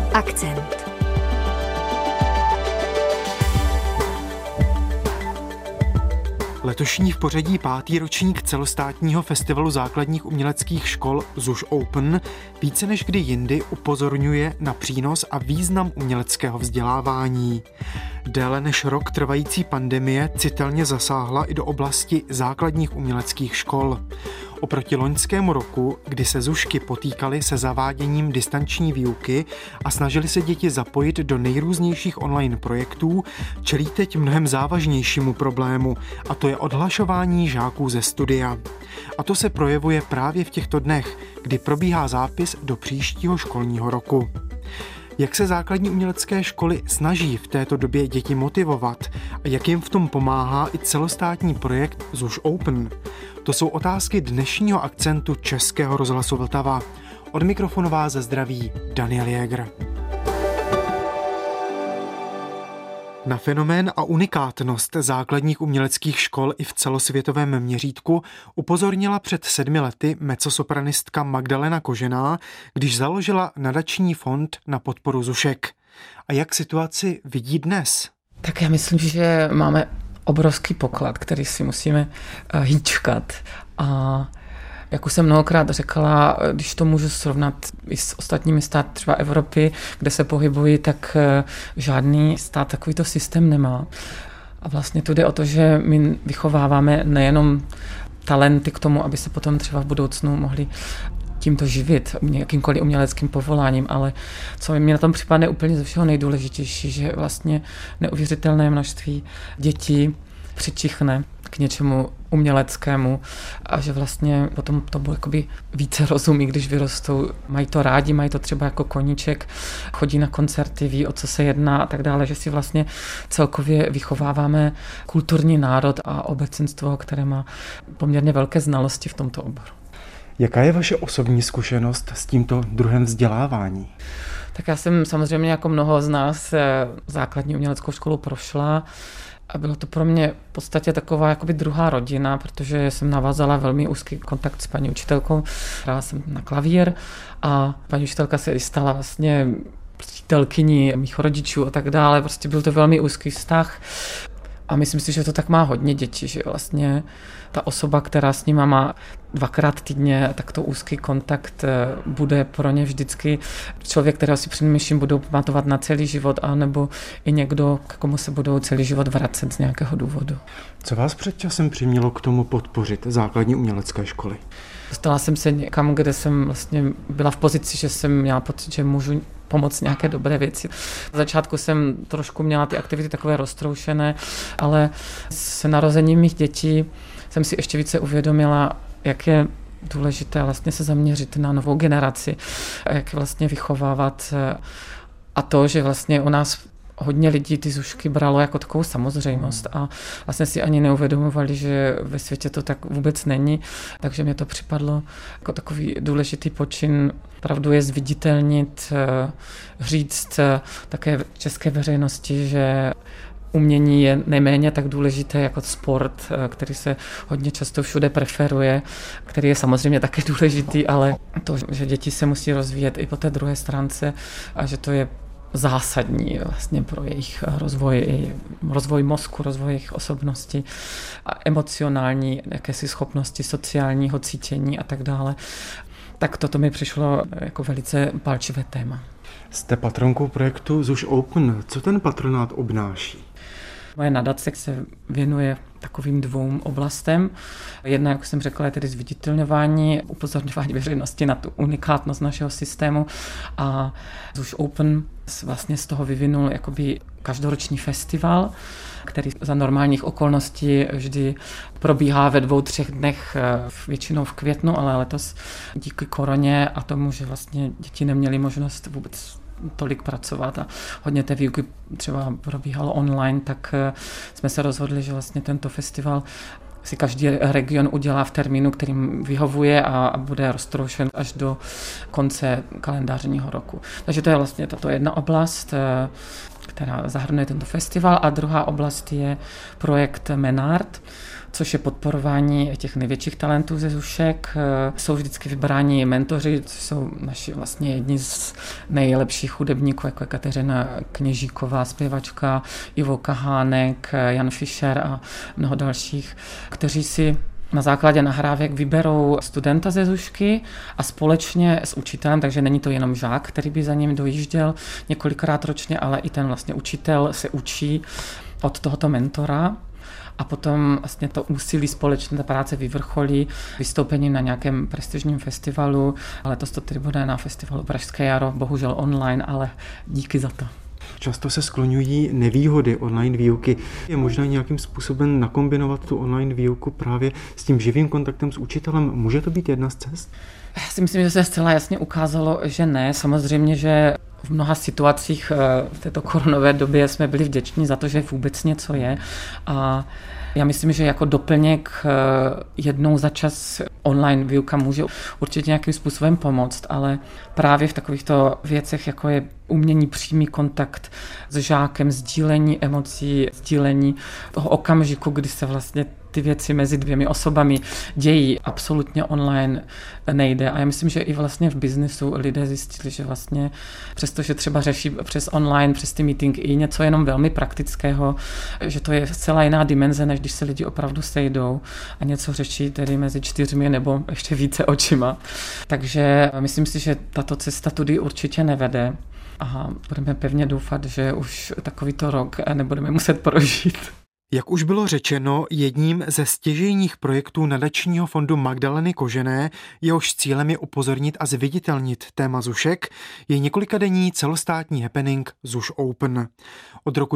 Akcent. Letošní v pořadí 5. ročník celostátního festivalu základních uměleckých škol ZUŠ Open více než kdy jindy upozorňuje na přínos a význam uměleckého vzdělávání. Déle než rok trvající pandemie citelně zasáhla i do oblasti základních uměleckých škol. Oproti loňskému roku, kdy se ZUŠky potýkaly se zaváděním distanční výuky a snažili se děti zapojit do nejrůznějších online projektů, čelí teď mnohem závažnějšímu problému, a to je odhlašování žáků ze studia. A to se projevuje právě v těchto dnech, kdy probíhá zápis do příštího školního roku. Jak se základní umělecké školy snaží v této době děti motivovat a jak jim v tom pomáhá i celostátní projekt ZUŠ Open? To jsou otázky dnešního akcentu Českého rozhlasu Vltava. Od mikrofonu vás zdraví Daniel Jäger. Na fenomén a unikátnost základních uměleckých škol i v celosvětovém měřítku upozornila před 7 lety mezzosopranistka Magdalena Kožená, když založila nadační fond na podporu ZUŠek. A jak situaci vidí dnes? Tak já myslím, že máme obrovský poklad, který si musíme hýčkat. A jak už jsem mnohokrát řekla, když to můžu srovnat i s ostatními státy třeba Evropy, kde se pohybují, tak žádný stát takovýto systém nemá. A vlastně tu jde o to, že my vychováváme nejenom talenty k tomu, aby se potom třeba v budoucnu mohli tímto živit jakýmkoliv uměleckým povoláním, ale co mi na tom připadne úplně ze všeho nejdůležitější, že vlastně neuvěřitelné množství dětí přičichne k něčemu uměleckému a že vlastně potom to bude jakoby více rozumí, když vyrostou. Mají to rádi, mají to třeba jako koníček, chodí na koncerty, ví, o co se jedná a tak dále, že si vlastně celkově vychováváme kulturní národ a obecenstvo, které má poměrně velké znalosti v tomto oboru. Jaká je vaše osobní zkušenost s tímto druhem vzdělávání? Tak já jsem samozřejmě jako mnoho z nás základní uměleckou školu prošla a bylo to pro mě v podstatě taková jakoby druhá rodina, protože jsem navázala velmi úzký kontakt s paní učitelkou. Hrála jsem na klavír a paní učitelka se stala vlastně přítelkyní mých rodičů a tak dále. Prostě byl to velmi úzký vztah. A myslím si, že to tak má hodně dětí, že vlastně ta osoba, která s nima má 2krát týdně takto úzký kontakt, bude pro ně vždycky člověk, kterého si přinejmenším budou pamatovat na celý život, anebo i někdo, k komu se budou celý život vracet z nějakého důvodu. Co vás před časem přimělo k tomu podpořit základní umělecké školy? Dostala jsem se někam, kde jsem vlastně byla v pozici, že jsem měla pocit, že můžu pomoct nějaké dobré věci. V začátku jsem trošku měla ty aktivity takové roztroušené, ale s narozením mých dětí jsem si ještě více uvědomila, jak je důležité vlastně se zaměřit na novou generaci, jak vlastně vychovávat a to, že vlastně u nás hodně lidí ty ZUŠky bralo jako takovou samozřejmost a vlastně si ani neuvědomovali, že ve světě to tak vůbec není, takže mě to připadlo jako takový důležitý počin. Pravdu je zviditelnit, říct také české veřejnosti, že umění je nejméně tak důležité jako sport, který se hodně často všude preferuje, který je samozřejmě také důležitý, ale to, že děti se musí rozvíjet i po té druhé stránce a že to je zásadní vlastně pro jejich rozvoj mozku, rozvoj jejich osobnosti a emocionální jakési schopnosti sociálního cítění a tak dále. Tak toto mi přišlo jako velice palčivé téma. Jste patronkou projektu ZUŠ Open. Co ten patronát obnáší? Moje nadace se věnuje takovým 2 oblastem. Jedna, jak jsem řekla, je tedy zviditelňování, upozorňování veřejnosti na tu unikátnost našeho systému a ZUŠ Open vlastně z toho vyvinul jakoby každoroční festival, který za normálních okolností vždy probíhá ve 2-3 dnech, většinou v květnu, ale letos díky koroně a tomu, že vlastně děti neměly možnost vůbec tolik pracovat a hodně té výuky třeba probíhalo online, tak jsme se rozhodli, že vlastně tento festival si každý region udělá v termínu, kterým vyhovuje a bude roztroušen až do konce kalendářního roku. Takže to je vlastně tato jedna oblast. která zahrnuje tento festival, a druhá oblast je projekt Menard, což je podporování těch největších talentů ze Zušek. Jsou vždycky vybráni mentoři, což jsou naši vlastně jedni z nejlepších hudebníků, jako je Kateřina Kněžíková, zpěvačka, Ivo Kahánek, Jan Fischer a mnoho dalších, kteří si na základě nahrávek vyberou studenta ze Zušky a společně s učitelem, takže není to jenom žák, který by za ním dojížděl několikrát ročně, ale i ten vlastně učitel se učí od tohoto mentora. A potom vlastně to úsilí společné, ta práce vyvrcholí vystoupením na nějakém prestižním festivalu. Letos to tedy bude na festivalu Pražské jaro, bohužel online, ale díky za to. Často se skloňují nevýhody online výuky. Je možné nějakým způsobem nakombinovat tu online výuku právě s tím živým kontaktem s učitelem? Může to být jedna z cest? Já si myslím, že se zcela jasně ukázalo, že ne. Samozřejmě, že v mnoha situacích v této koronové době jsme byli vděční za to, že vůbec něco je. A já myslím, že jako doplněk jednou za čas online výuka může určitě nějakým způsobem pomoct, ale právě v takovýchto věcech, jako je umění přímý kontakt s žákem, sdílení emocí, sdílení toho okamžiku, kdy se vlastně ty věci mezi dvěmi osobami dějí, absolutně online nejde. A já myslím, že i vlastně v biznesu lidé zjistili, že vlastně přestože třeba řeší přes online, přes ty meetingy i něco jenom velmi praktického, že to je zcela jiná dimenze, než když se lidi opravdu sejdou a něco řeší tedy mezi 4 nebo ještě více očima. Takže myslím si, že tato cesta tudy určitě nevede. A budeme pevně doufat, že už takovýto rok nebudeme muset prožít. Jak už bylo řečeno, jedním ze stěžejních projektů nadačního fondu Magdaleny Kožené, jehož cílem je upozornit a zviditelnit téma Zušek, je několikadenní celostátní happening Zuš Open. Od roku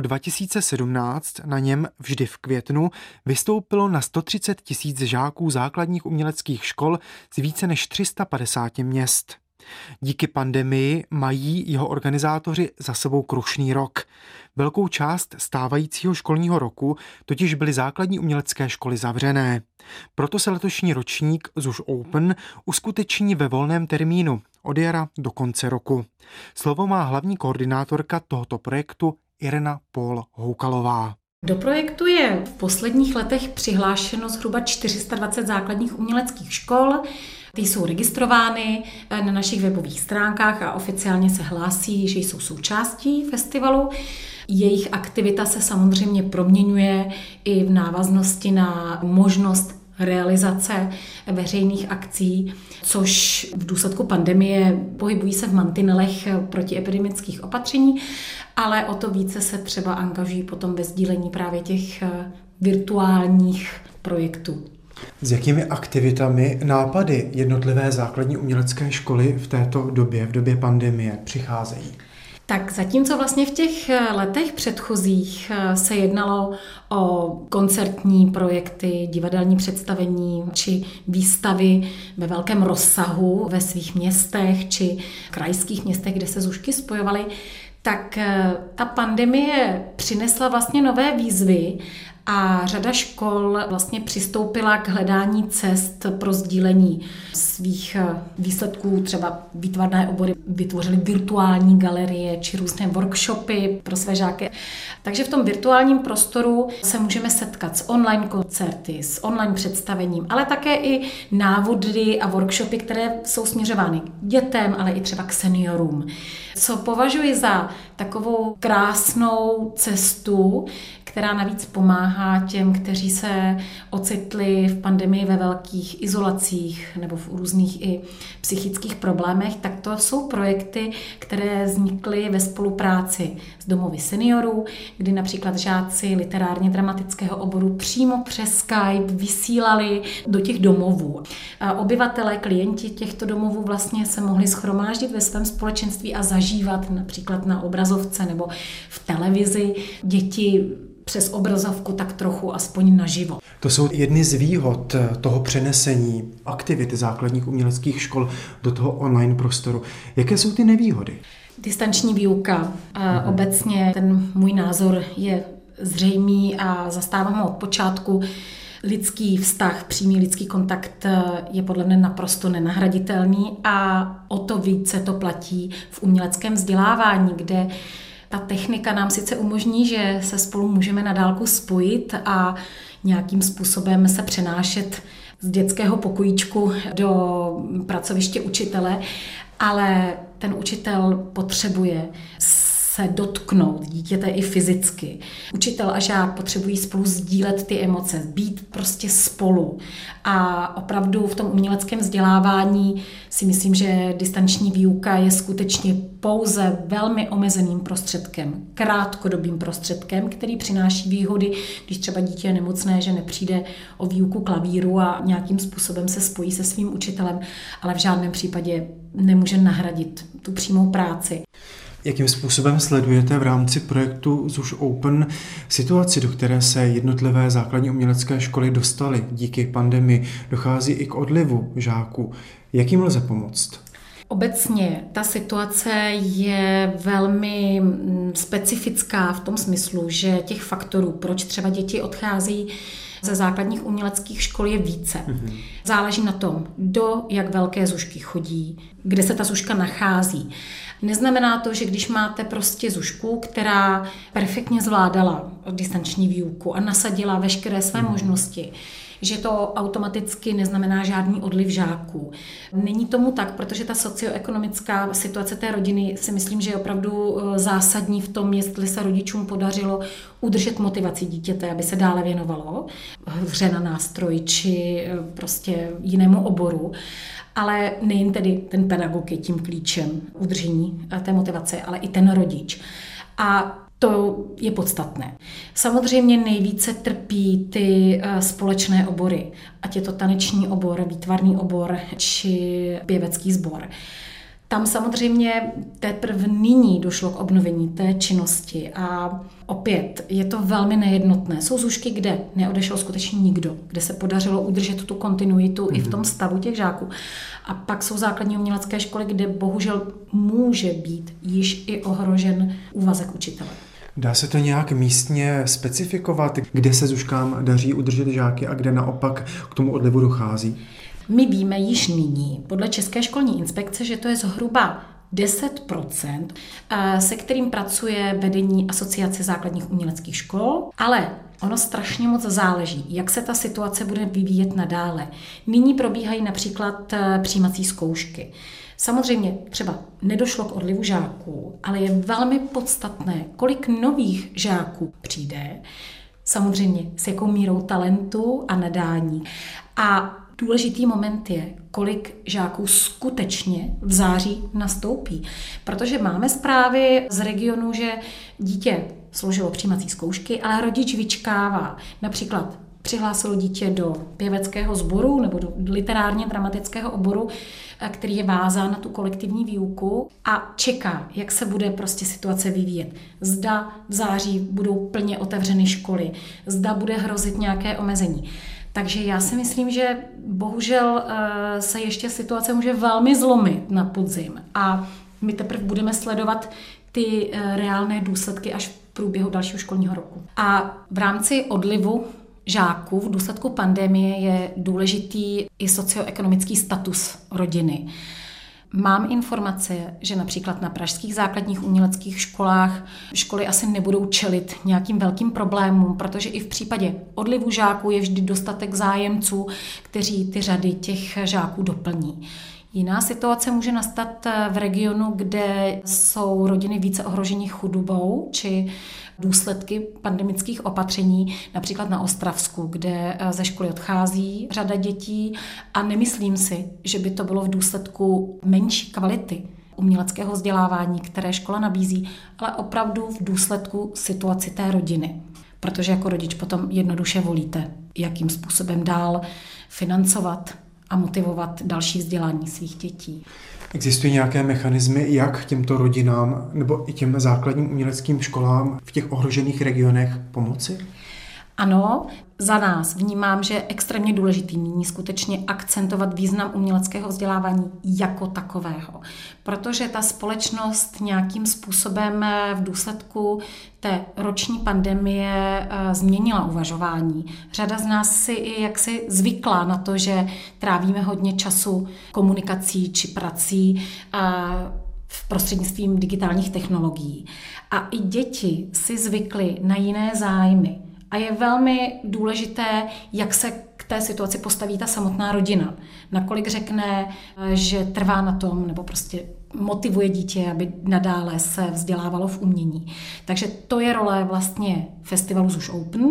2017 na něm vždy v květnu vystoupilo na 130 000 žáků základních uměleckých škol z více než 350 měst. Díky pandemii mají jeho organizátoři za sebou krušný rok. Velkou část stávajícího školního roku totiž byly základní umělecké školy zavřené. Proto se letošní ročník Zuš Open uskuteční ve volném termínu od jara do konce roku. Slovo má hlavní koordinátorka tohoto projektu Irena Pól-Houkalová. Do projektu je v posledních letech přihlášeno zhruba 420 základních uměleckých škol. Ty jsou registrovány na našich webových stránkách a oficiálně se hlásí, že jsou součástí festivalu. Jejich aktivita se samozřejmě proměňuje i v návaznosti na možnost realizace veřejných akcí, což v důsledku pandemie pohybují se v mantinelech protiepidemických opatření, ale o to více se třeba angažují potom ve sdílení právě těch virtuálních projektů. S jakými aktivitami, nápady jednotlivé základní umělecké školy v této době, v době pandemie, přicházejí? Tak zatímco vlastně v těch letech předchozích se jednalo o koncertní projekty, divadelní představení či výstavy ve velkém rozsahu ve svých městech či krajských městech, kde se Zušky spojovaly, tak ta pandemie přinesla vlastně nové výzvy a řada škol vlastně přistoupila k hledání cest pro sdílení svých výsledků. Třeba výtvarné obory vytvořily virtuální galerie či různé workshopy pro své žáky. Takže v tom virtuálním prostoru se můžeme setkat s online koncerty, s online představením, ale také i návody a workshopy, které jsou směřovány k dětem, ale i třeba k seniorům. Co považuji za takovou krásnou cestu, která navíc pomáhá těm, kteří se ocitli v pandemii ve velkých izolacích nebo v různých i psychických problémech, tak to jsou projekty, které vznikly ve spolupráci s domovy seniorů, kdy například žáci literárně dramatického oboru přímo přes Skype vysílali do těch domovů. A obyvatelé, klienti těchto domovů vlastně se mohli shromáždit ve svém společenství a zažívat například na obrazovce nebo v televizi děti přes obrazovku tak trochu aspoň naživo. To jsou jedny z výhod toho přenesení aktivity základních uměleckých škol do toho online prostoru. Jaké jsou ty nevýhody? Distanční výuka. Obecně ten můj názor je zřejmý a zastávám ho od počátku. Lidský vztah, přímý lidský kontakt je podle mě naprosto nenahraditelný a o to více to platí v uměleckém vzdělávání, kde Ta technika nám sice umožní, že se spolu můžeme na dálku spojit a nějakým způsobem se přenášet z dětského pokojíčku do pracoviště učitele, ale ten učitel potřebuje se dotknout dítěte i fyzicky. Učitel a žák potřebují spolu sdílet ty emoce, být prostě spolu. A opravdu v tom uměleckém vzdělávání si myslím, že distanční výuka je skutečně pouze velmi omezeným prostředkem, krátkodobým prostředkem, který přináší výhody, když třeba dítě je nemocné, že nepřijde o výuku klavíru a nějakým způsobem se spojí se svým učitelem, ale v žádném případě nemůže nahradit tu přímou práci. Jakým způsobem sledujete v rámci projektu ZUŠ Open situaci, do které se jednotlivé základní umělecké školy dostaly díky pandemii? Dochází i k odlivu žáků. Jak jim lze pomoct? Obecně ta situace je velmi specifická v tom smyslu, že těch faktorů, proč třeba děti odchází ze základních uměleckých škol, je více. Záleží na tom, do jak velké zušky chodí, kde se ta zuška nachází. Neznamená to, že když máte prostě zušku, která perfektně zvládala distanční výuku a nasadila veškeré své možnosti, že to automaticky neznamená žádný odliv žáků. Není tomu tak, protože ta socioekonomická situace té rodiny si myslím, že je opravdu zásadní v tom, jestli se rodičům podařilo udržet motivaci dítěte, aby se dále věnovalo hře na nástroj či prostě jinému oboru. Ale nejen tedy ten pedagog je tím klíčem udržení té motivace, ale i ten rodič. A to je podstatné. Samozřejmě nejvíce trpí ty společné obory, ať je to taneční obor, výtvarný obor či pěvecký sbor. Tam samozřejmě teprve nyní došlo k obnovení té činnosti a opět je to velmi nejednotné. Jsou zušky, kde neodešel skutečně nikdo, kde se podařilo udržet tu kontinuitu i v tom stavu těch žáků. A pak jsou základní umělecké školy, kde bohužel může být již i ohrožen úvazek učitele. Dá se to nějak místně specifikovat, kde se zuškám daří udržet žáky a kde naopak k tomu odlivu dochází? My víme již nyní, podle České školní inspekce, že to je zhruba 10%, se kterým pracuje vedení Asociace základních uměleckých škol, ale ono strašně moc záleží, jak se ta situace bude vyvíjet nadále. Nyní probíhají například přijímací zkoušky. Samozřejmě třeba nedošlo k odlivu žáků, ale je velmi podstatné, kolik nových žáků přijde, samozřejmě s jakou mírou talentu a nadání. A důležitý moment je, kolik žáků skutečně v září nastoupí. Protože máme zprávy z regionu, že dítě složilo přijímací zkoušky, ale rodič vyčkává. Například přihlásilo dítě do pěveckého sboru nebo do literárně dramatického oboru, který je vázán na tu kolektivní výuku a čeká, jak se bude prostě situace vyvíjet. Zda v září budou plně otevřeny školy, zda bude hrozit nějaké omezení. Takže já si myslím, že bohužel se ještě situace může velmi zlomit na podzim a my teprve budeme sledovat ty reálné důsledky až v průběhu dalšího školního roku. A v rámci odlivu žáků v důsledku pandemie je důležitý i socioekonomický status rodiny. Mám informace, že například na pražských základních uměleckých školách školy asi nebudou čelit nějakým velkým problémům, protože i v případě odlivu žáků je vždy dostatek zájemců, kteří ty řady těch žáků doplní. Jiná situace může nastat v regionu, kde jsou rodiny více ohroženy chudobou či důsledky pandemických opatření, například na Ostravsku, kde ze školy odchází řada dětí a nemyslím si, že by to bylo v důsledku menší kvality uměleckého vzdělávání, které škola nabízí, ale opravdu v důsledku situaci té rodiny. Protože jako rodič potom jednoduše volíte, jakým způsobem dál financovat a motivovat další vzdělání svých dětí. Existují nějaké mechanismy, jak těmto rodinám nebo i těm základním uměleckým školám v těch ohrožených regionech pomoci? Ano, za nás vnímám, že je extrémně důležitý nyní skutečně akcentovat význam uměleckého vzdělávání jako takového. Protože ta společnost nějakým způsobem v důsledku té roční pandemie změnila uvažování. Řada z nás si i jaksi zvykla na to, že trávíme hodně času komunikací či prací v prostřednictvím digitálních technologií. A i děti si zvykly na jiné zájmy. A je velmi důležité, jak se k té situaci postaví ta samotná rodina. Nakolik řekne, že trvá na tom, nebo prostě motivuje dítě, aby nadále se vzdělávalo v umění. Takže to je role vlastně festivalu ZUŠ Open.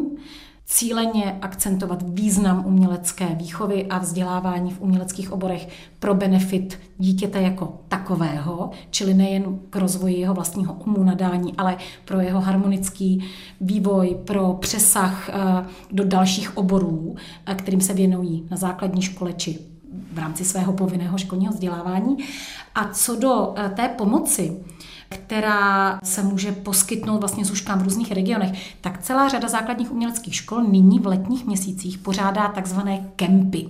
Cíleně akcentovat význam umělecké výchovy a vzdělávání v uměleckých oborech pro benefit dítěte jako takového, čili nejen k rozvoji jeho vlastního umu, nadání, ale pro jeho harmonický vývoj, pro přesah do dalších oborů, kterým se věnují na základní škole či v rámci svého povinného školního vzdělávání. A co do té pomoci, která se může poskytnout vlastně zuškám v různých regionech, tak celá řada základních uměleckých škol nyní v letních měsících pořádá takzvané kempy.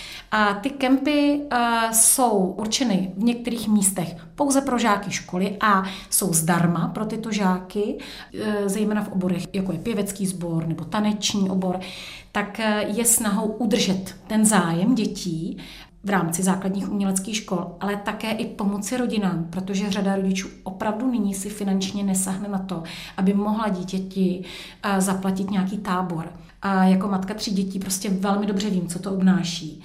A ty kempy jsou určeny v některých místech pouze pro žáky školy a jsou zdarma pro tyto žáky, zejména v oborech, jako je pěvecký sbor nebo taneční obor, tak je snahou udržet ten zájem dětí v rámci základních uměleckých škol, ale také i pomoci rodinám, protože řada rodičů opravdu nyní si finančně nesáhne na to, aby mohla dítěti zaplatit nějaký tábor. A jako matka 3 dětí prostě velmi dobře vím, co to obnáší.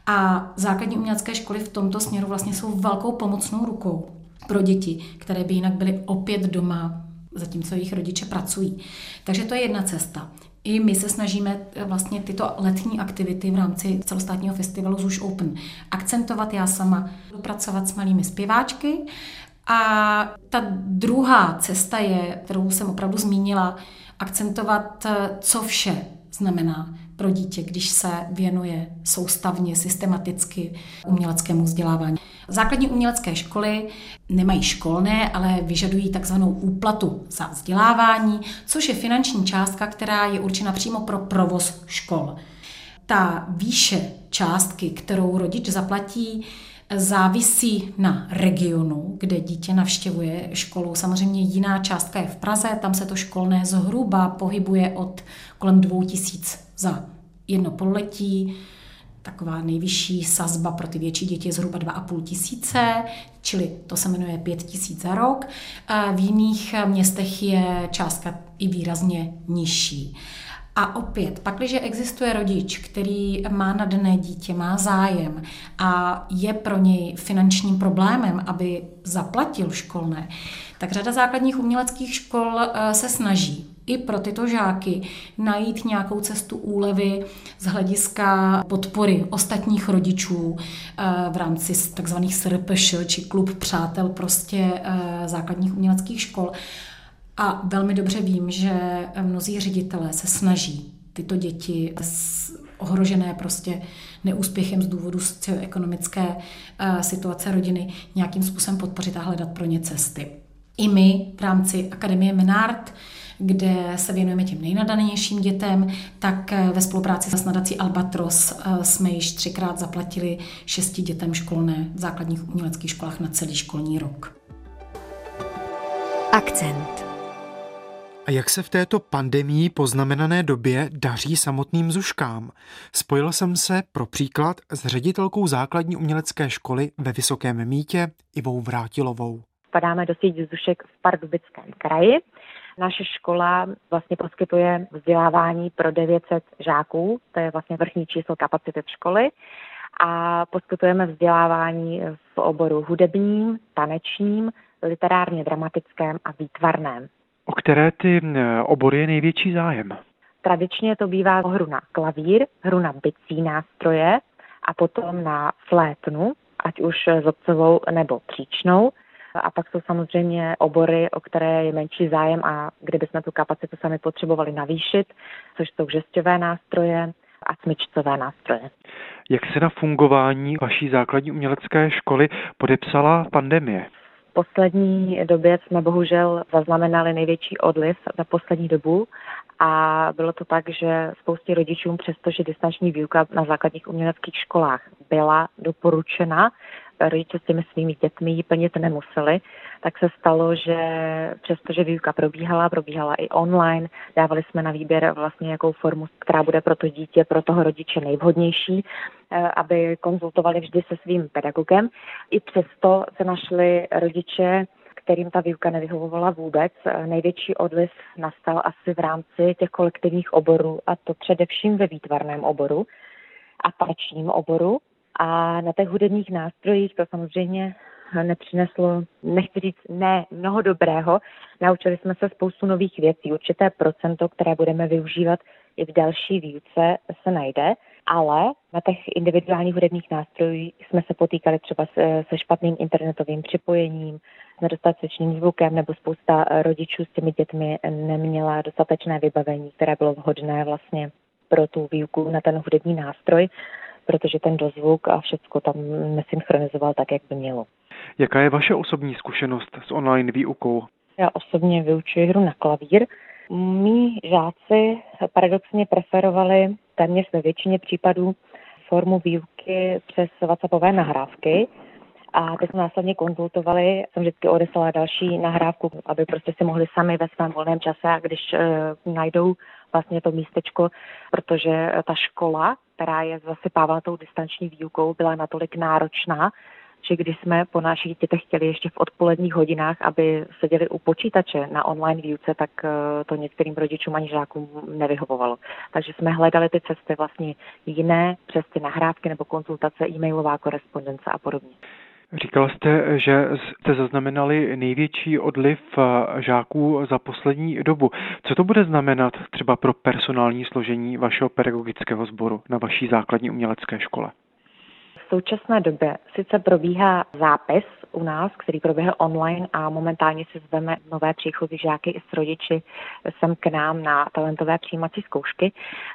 A základní umělecké školy v tomto směru vlastně jsou velkou pomocnou rukou pro děti, které by jinak byly opět doma, zatímco jejich rodiče pracují. Takže to je jedna cesta. I my se snažíme vlastně tyto letní aktivity v rámci celostátního festivalu ZUŠ Open akcentovat. Já sama budu pracovat s malými zpěváčky. A ta druhá cesta je, kterou jsem opravdu zmínila, akcentovat, co vše znamená pro dítě, když se věnuje soustavně, systematicky uměleckému vzdělávání. Základní umělecké školy nemají školné, ale vyžadují takzvanou úplatu za vzdělávání, což je finanční částka, která je určena přímo pro provoz škol. Ta výše částky, kterou rodič zaplatí, závisí na regionu, kde dítě navštěvuje školu. Samozřejmě jiná částka je v Praze, tam se to školné zhruba pohybuje od kolem 2000 za jedno pololetí. Taková nejvyšší sazba pro ty větší děti je zhruba 2500, čili to se jmenuje 5000 za rok. A v jiných městech je částka i výrazně nižší. A opět, pakliže existuje rodič, který má nadané dítě, má zájem a je pro něj finančním problémem, aby zaplatil školné, tak řada základních uměleckých škol se snaží i pro tyto žáky najít nějakou cestu úlevy z hlediska podpory ostatních rodičů v rámci takzvaných SRPŠ, či klub přátel prostě základních uměleckých škol. A velmi dobře vím, že mnozí ředitelé se snaží tyto děti ohrožené prostě neúspěchem z důvodu socioekonomické situace rodiny nějakým způsobem podpořit a hledat pro ně cesty. I my v rámci Akademie Menard, kde se věnujeme těm nejnadanějším dětem, tak ve spolupráci s nadací Albatros jsme již 3krát zaplatili 6 dětem školné v základních uměleckých školách na celý školní rok. Akcent. A jak se v této pandemii poznamenané době daří samotným zuškám? Spojil jsem se pro příklad s ředitelkou základní umělecké školy ve Vysokém Mýtě Ivou Vrátilovou. Spadáme do sítě zušek v Pardubickém kraji. Naše škola vlastně poskytuje vzdělávání pro 900 žáků, to je vlastně vrchní číslo kapacity školy. A poskytujeme vzdělávání v oboru hudebním, tanečním, literárně dramatickém a výtvarném. O které ty obory je největší zájem? Tradičně to bývá hru na klavír, hru na bicí nástroje a potom na flétnu, ať už zobcovou nebo příčnou. A pak jsou samozřejmě obory, o které je menší zájem a kde bychom tu kapacitu sami potřebovali navýšit, což jsou žesťové nástroje a smyčcové nástroje. Jak se na fungování vaší základní umělecké školy podepsala pandemie? V poslední době jsme bohužel zaznamenali největší odliv za poslední dobu a bylo to tak, že spoustě rodičům, přestože distanční výuka na základních uměleckých školách byla doporučena, rodiče s těmi svými dětmi ji plnit nemuseli, tak se stalo, že přestože výuka probíhala i online, dávali jsme na výběr vlastně jakou formu, která bude pro to dítě, pro toho rodiče nejvhodnější, aby konzultovali vždy se svým pedagogem. I přesto se našli rodiče, kterým ta výuka nevyhovovala vůbec. Největší odliv nastal asi v rámci těch kolektivních oborů, a to především ve výtvarném oboru a tanečním oboru. A na těch hudebních nástrojích to samozřejmě nepřineslo, nechci říct, ne mnoho dobrého. Naučili jsme se spoustu nových věcí. Určité procento, které budeme využívat i v další výuce, se najde, ale na těch individuálních hudebních nástrojích jsme se potýkali třeba se špatným internetovým připojením, s nedostatečným zvukem, nebo spousta rodičů s těmi dětmi neměla dostatečné vybavení, které bylo vhodné vlastně pro tu výuku na ten hudební nástroj, protože ten dozvuk a všecko tam nesynchronizoval tak, jak by mělo. Jaká je vaše osobní zkušenost s online výukou? Já osobně vyučuji hru na klavír. Mí žáci paradoxně preferovali téměř ve většině případů formu výuky přes WhatsAppové nahrávky. A teď jsme následně konzultovali, jsem vždycky odeslala další nahrávku, aby prostě si mohli sami ve svém volném čase, a když najdou vlastně to místečko, protože ta škola, která je zasypávala tou distanční výukou, byla natolik náročná, že když jsme po našich dětech chtěli ještě v odpoledních hodinách, aby seděli u počítače na online výuce, tak to některým rodičům ani žákům nevyhovovalo. Takže jsme hledali ty cesty vlastně jiné, přes ty nahrávky nebo konzultace, e-mailová korespondence a podobně. Říkala jste, že jste zaznamenali největší odliv žáků za poslední dobu. Co to bude znamenat třeba pro personální složení vašeho pedagogického sboru na vaší základní umělecké škole? V současné době sice probíhá zápis u nás, který proběhl online, a momentálně si zveme nové příchozí žáky i s rodiči sem k nám na talentové přijímací zkoušky,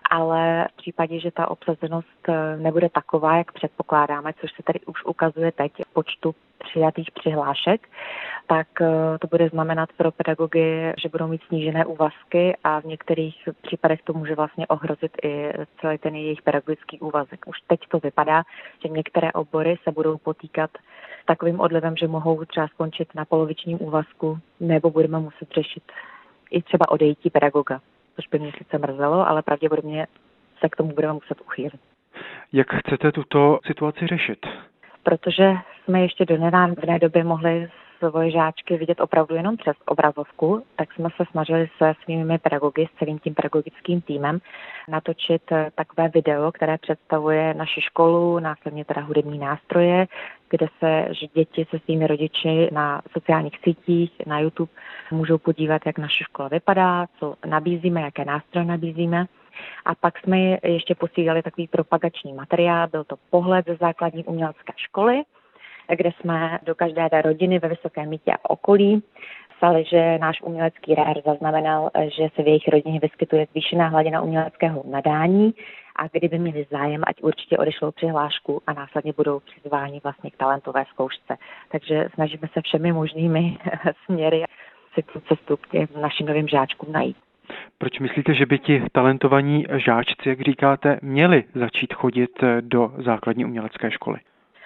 ale v případě, že ta obsazenost nebude taková, jak předpokládáme, což se tady už ukazuje teď v počtu přijatých přihlášek, tak to bude znamenat pro pedagogy, že budou mít snížené úvazky a v některých případech to může vlastně ohrozit i celý ten jejich pedagogický úvazek. Už teď to vypadá, že některé obory se budou potýkat s takovým odlivem, že mohou třeba skončit na polovičním úvazku, nebo budeme muset řešit i třeba odejítí pedagoga, což by mě sice mrzelo, ale pravděpodobně se k tomu budeme muset uchýlit. Jak chcete tuto situaci řešit? Protože jsme ještě do nedávné doby mohli svoje žáčky vidět opravdu jenom přes obrazovku, tak jsme se snažili se svými pedagogy, s celým tím pedagogickým týmem, natočit takové video, které představuje naši školu, následně teda hudební nástroje, kde se děti se svými rodiči na sociálních sítích, na YouTube můžou podívat, jak naše škola vypadá, co nabízíme, jaké nástroje nabízíme. A pak jsme ještě posílali takový propagační materiál, byl to pohled ze základní umělecké školy, kde jsme do každé té rodiny ve Vysokém Mýtě a okolí psali, že náš umělecký rér zaznamenal, že se v jejich rodině vyskytuje zvýšená hladina uměleckého nadání, a kdyby měli zájem, ať určitě odešlou přihlášku a následně budou přizváni vlastně k talentové zkoušce. Takže snažíme se všemi možnými směry si tu cestu k těm našim novým žáčkům najít. Proč myslíte, že by ti talentovaní žáčci, jak říkáte, měli začít chodit do základní umělecké školy?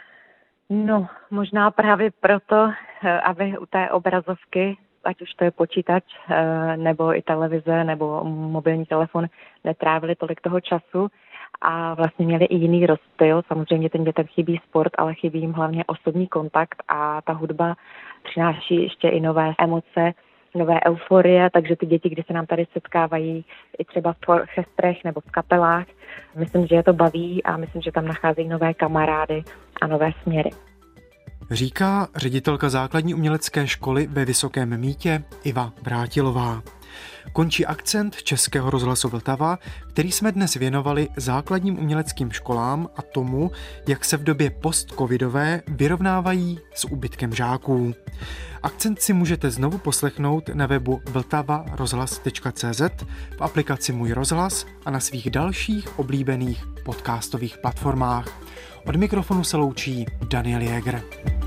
No, možná právě proto, aby u té obrazovky, ať už to je počítač, nebo i televize, nebo mobilní telefon, netrávili tolik toho času a vlastně měli i jiný rozptyl. Samozřejmě těm dětem chybí sport, ale chybí jim hlavně osobní kontakt, a ta hudba přináší ještě i nové emoce, nové euforie, takže ty děti, když se nám tady setkávají i třeba v orchestrech nebo v kapelách, myslím, že je to baví a myslím, že tam nacházejí nové kamarády a nové směry. Říká ředitelka základní umělecké školy ve Vysokém Mýtě Iva Vrátilová. Končí akcent Českého rozhlasu Vltava, který jsme dnes věnovali základním uměleckým školám a tomu, jak se v době post-covidové vyrovnávají s úbytkem žáků. Akcent si můžete znovu poslechnout na webu vltavarozhlas.cz, v aplikaci Můj rozhlas a na svých dalších oblíbených podcastových platformách. Od mikrofonu se loučí Daniel Jäger.